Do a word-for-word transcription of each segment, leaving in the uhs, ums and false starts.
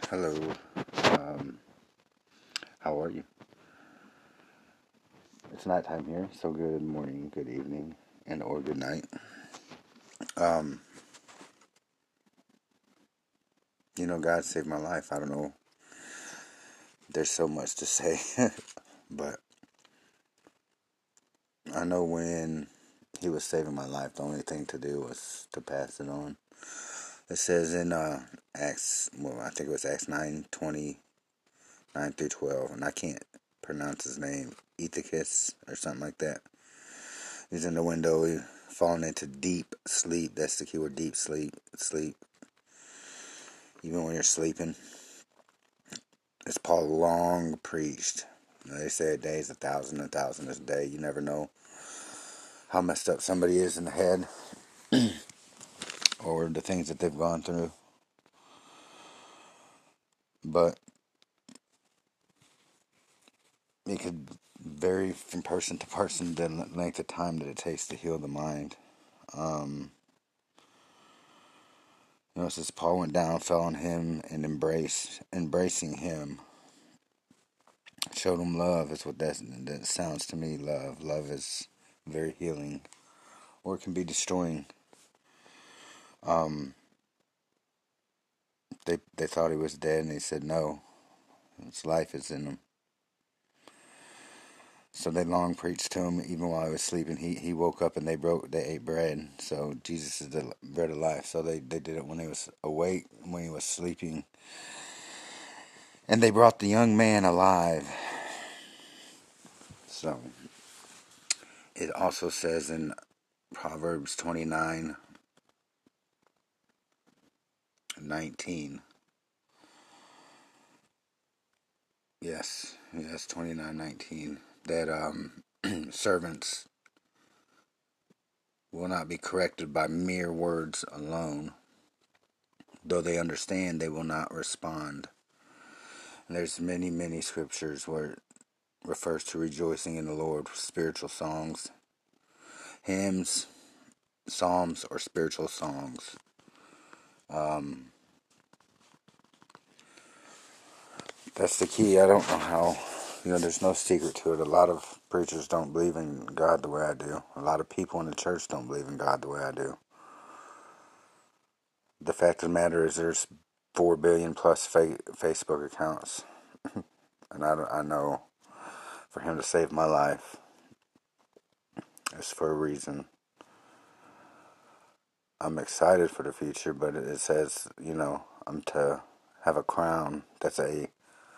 Hello. Um, how are you? It's nighttime here, so good morning, good evening, and or good night. Um, you know, God saved my life. I don't know. There's so much to say, but I know when He was saving my life, the only thing to do was to pass it on. It says in uh, Acts, well, I think it was Acts nine twenty nine through twelve, and I can't pronounce his name, Ethicus or something like that. He's in the window, he falling into deep sleep. That's the keyword, deep sleep. Sleep. Even when you're sleeping. As Paul long preached. You know, they say a day is a thousand, a thousand is a day. You never know how messed up somebody is in the head or the things that they've gone through. But it could vary from person to person the length of time that it takes to heal the mind. Um, you know, it says Paul went down, fell on him, and embraced, embracing him, showed him love. Is what that, that sounds to me. Love, love is very healing, or it can be destroying. Um, they they thought he was dead, and he said no, his life is in him. So they long preached to him even while he was sleeping. He he woke up and they broke they ate bread. So Jesus is the bread of life. So they, they did it when he was awake, when he was sleeping. And they brought the young man alive. So it also says in Proverbs twenty-nine nineteen. Yes, yes, twenty-nine nineteen. That um servants will not be corrected by mere words alone. Though they understand, they will not respond. And there's many, many scriptures where it refers to rejoicing in the Lord, spiritual songs, hymns, psalms, or spiritual songs. Um, that's the key. I don't know how, you know, there's no secret to it. A lot of preachers don't believe in God the way I do. A lot of people in the church don't believe in God the way I do. The fact of the matter is there's four billion plus fa- Facebook accounts. And I, I know for him to save my life, it's for a reason. I'm excited for the future, but it says, you know, I'm to have a crown that's a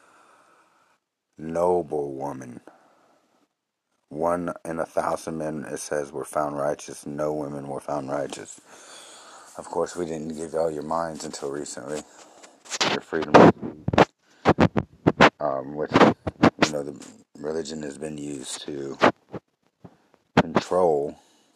noble woman. One in a thousand men, it says, were found righteous. No women were found righteous. Of course, we didn't give y'all your minds until recently. Your freedom of speech. Um, which, you know, the religion has been used to control.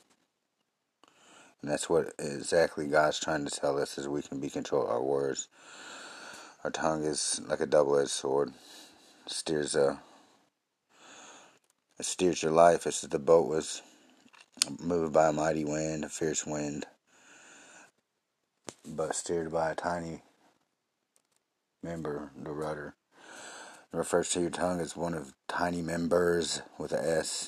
And that's what exactly God's trying to tell us, is we can be controlled. Our words. Our tongue is like a double-edged sword. It steers a It steers your life. It's as the boat was moved by a mighty wind, a fierce wind, but steered by a tiny member, the rudder. It refers to your tongue as one of tiny members with a S.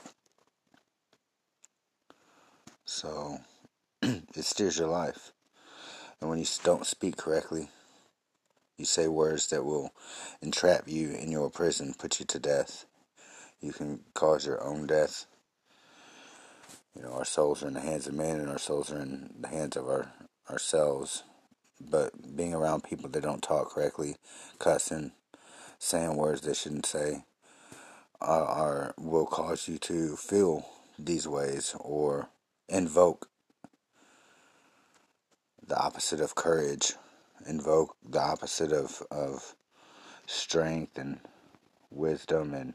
So it steers your life. And when you don't speak correctly, you say words that will entrap you in your prison, put you to death. You can cause your own death. You know, our souls are in the hands of men, and our souls are in the hands of our ourselves. But being around people that don't talk correctly, cussing, saying words they shouldn't say, are, are will cause you to feel these ways or invoke the opposite of courage, invoke the opposite of, of strength and wisdom and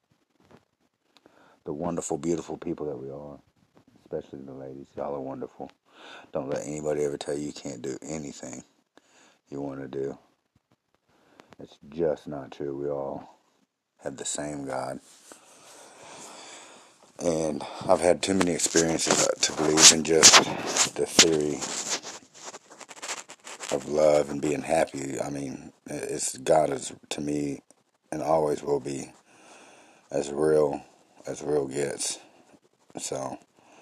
the wonderful, beautiful people that we are, especially the ladies. Y'all are wonderful. Don't let anybody ever tell you you can't do anything you want to do. It's just not true. We all have the same God. And I've had too many experiences to believe in just the theory of love and being happy. I mean, it's God is to me, and always will be, as real as real gets. So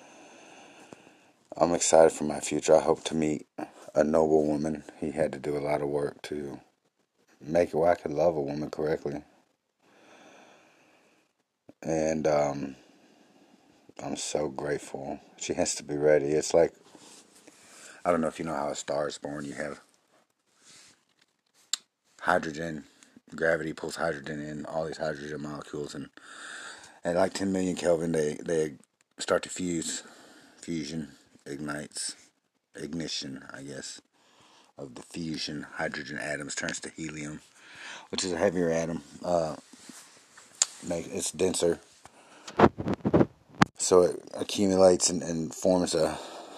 I'm excited for my future. I hope to meet a noble woman. He had to do a lot of work to make it where I could love a woman correctly. And um, I'm so grateful. She has to be ready. It's like, I don't know if you know how a star is born. You have hydrogen, gravity pulls hydrogen in, all these hydrogen molecules, and at like ten million Kelvin, they, they start to fuse. Fusion ignites, ignition, I guess, of the fusion. Hydrogen atoms turns to helium, which is a heavier atom. Uh, make it's denser, so it accumulates and, and forms a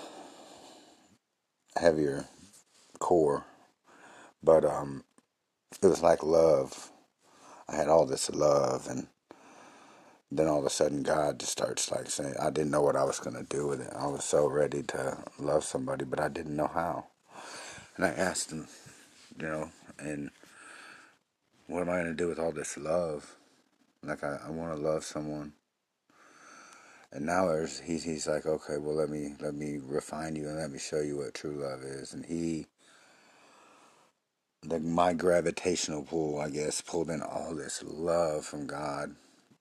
heavier core. But um, it was like love. I had all this love, and then all of a sudden God just starts like saying, I didn't know what I was going to do with it. I was so ready to love somebody, but I didn't know how. And I asked him, you know, and what am I going to do with all this love? Like, I, I want to love someone. And now there's, he's, he's like, okay, well, let me, let me refine you and let me show you what true love is. And he, the, my gravitational pull, I guess, pulled in all this love from God.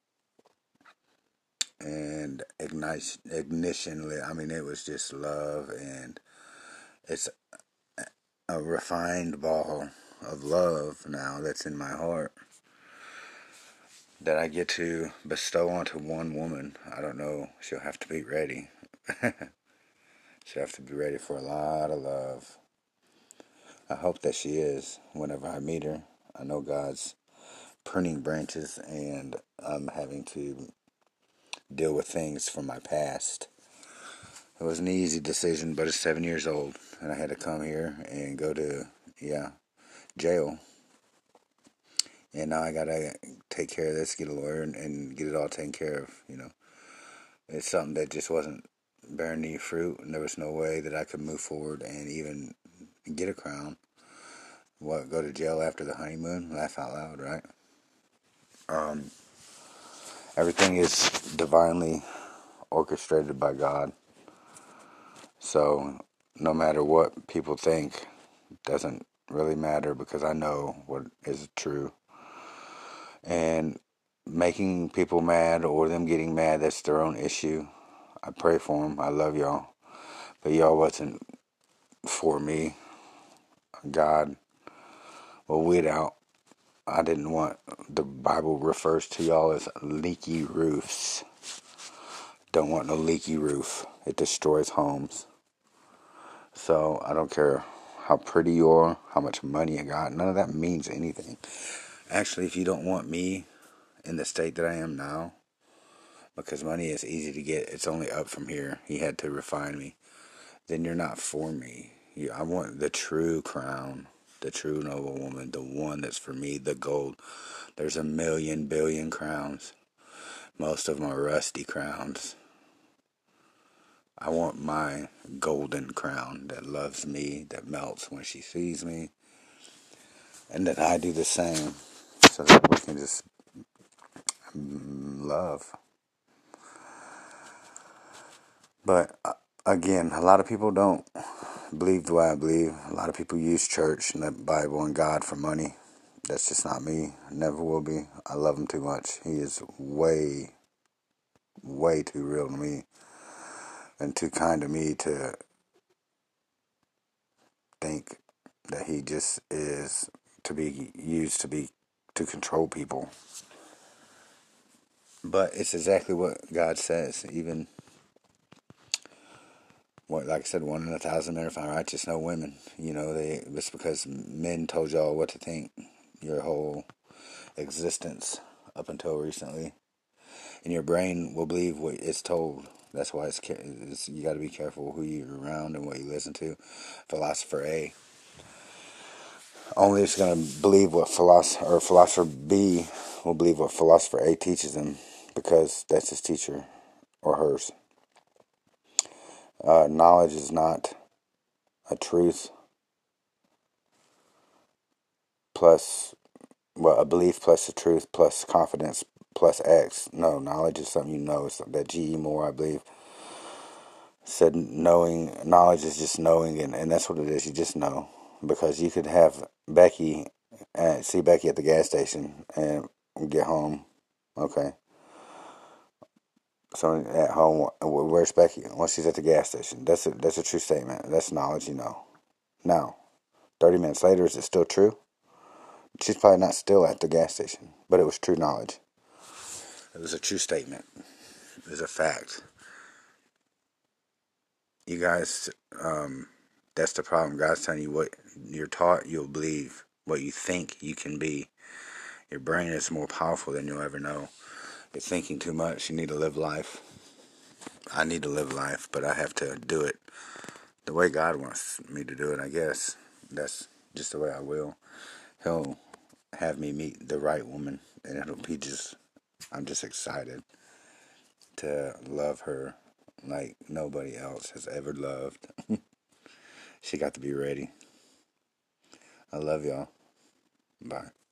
And ignition, ignition, I mean, it was just love, and it's a refined ball of love now that's in my heart that I get to bestow onto one woman. I don't know, she'll have to be ready. She'll have to be ready for a lot of love. I hope that she is whenever I meet her. I know God's pruning branches, and I'm having to deal with things from my past. It was an easy decision, but it's seven years old, and I had to come here and go to, yeah, jail. And now I gotta take care of this, get a lawyer, and, and get it all taken care of, you know. It's something that just wasn't bearing any fruit, and there was no way that I could move forward and even get a crown. What, go to jail after the honeymoon? Laugh out loud, right? Um, everything is divinely orchestrated by God. So no matter what people think, doesn't really matter, because I know what is true. And making people mad or them getting mad, that's their own issue. I pray for them. I love y'all. But y'all wasn't for me. God will weed out. I didn't want, the Bible refers to y'all as leaky roofs. Don't want no leaky roof. It destroys homes. So I don't care how pretty you are, how much money you got. None of that means anything. Actually, if you don't want me in the state that I am now, because money is easy to get, it's only up from here. He had to refine me. Then you're not for me. You, I want the true crown, the true noble woman, the one that's for me, the gold. There's a million billion crowns. Most of them are rusty crowns. I want my golden crown that loves me, that melts when she sees me, and that I do the same, so that we can just love. But uh, again, a lot of people don't believe the way I believe. A lot of people use church and the Bible and God for money. That's just not me. Never will be. I love him too much. He is way, way too real to me and too kind to me to think that he just is to be used to be to control people. But it's exactly what God says. Even what, like I said, one in a thousand men are found righteous, no women. You know, they it's because men told y'all what to think your whole existence up until recently, and your brain will believe what it's told. That's why it's, it's you got to be careful who you're around and what you listen to. Philosopher A only is going to believe what philosopher or philosopher B will believe what philosopher A teaches them, because that's his teacher or hers. Uh, knowledge is not a truth. plus, well, a belief plus the truth plus confidence plus X. No, knowledge is something you know. It's that G E. Moore, I believe, said knowing, knowledge is just knowing, and, and that's what it is. You just know. Because you could have Becky, uh, see Becky at the gas station and get home. Okay. So at home, where's Becky? Well, she's at the gas station. That's a, that's a true statement. That's knowledge you know. Now, thirty minutes later, is it still true? She's probably not still at the gas station, but it was true knowledge. It was a true statement. It was a fact. You guys, um, that's the problem. God's telling you what you're taught, you'll believe. What you think you can be. Your brain is more powerful than you'll ever know. You're thinking too much. You need to live life. I need to live life, but I have to do it the way God wants me to do it, I guess. That's just the way I will. He'll have me meet the right woman, and it'll be just, I'm just excited to love her like nobody else has ever loved. She got to be ready. I love y'all. Bye.